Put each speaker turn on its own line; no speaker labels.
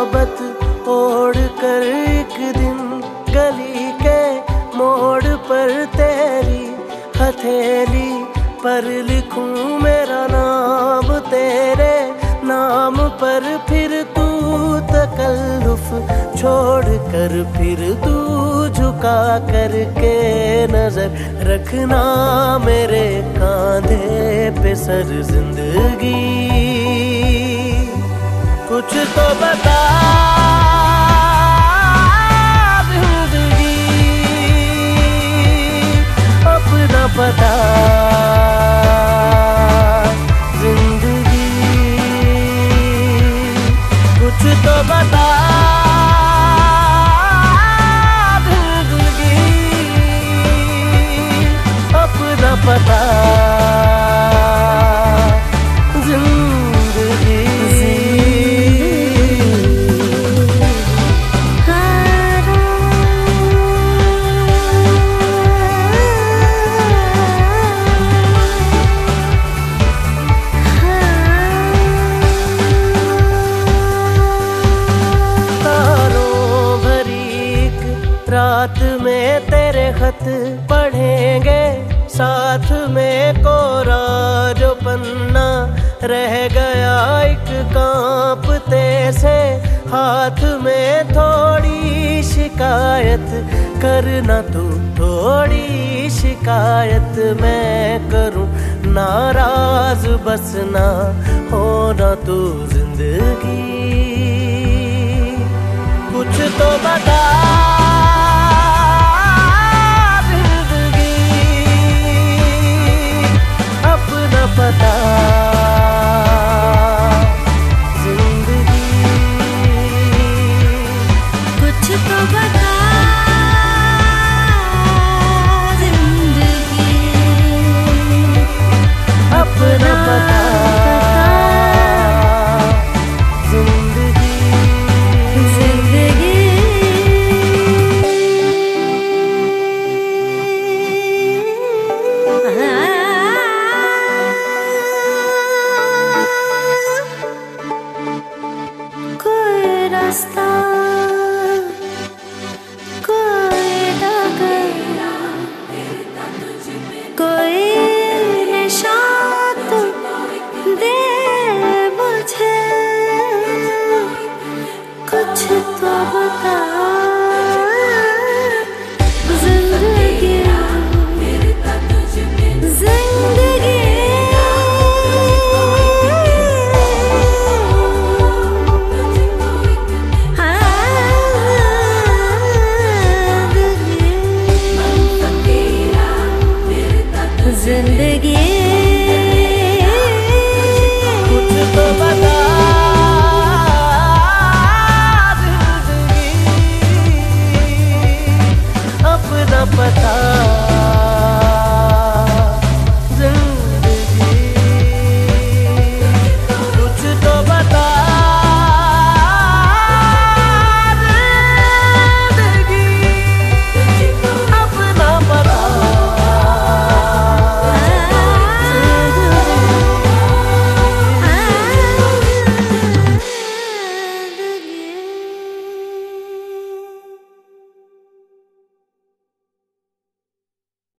मोहब्बत ओढ़ कर एक दिन गली के मोड़ पर तेरी हथेली पर लिखूं मेरा नाम, तेरे नाम पर फिर तू तकल्लुफ छोड़ कर फिर तू झुका करके नजर रखना मेरे कांधे पे सर जिंदगी। कुछ तो बता जिंदगी, अपना पता जिंदगी, कुछ तो बता जिंदगी, अपना पता रात में तेरे खत पढ़ेंगे साथ में, कोरा जो पन्ना रह गया एक कांपते से हाथ में, थोड़ी शिकायत करना तू, थोड़ी शिकायत मैं करूं, नाराज बस ना होना तू जिंदगी। कुछ तो बता पता जिंदगी,
कुछ तो बता जिंदगी,
अपना पता जिंदगी,
जिंदगी। रास्ता कोई डगर, कोई निशान तो दे मुझे, कुछ तो बता।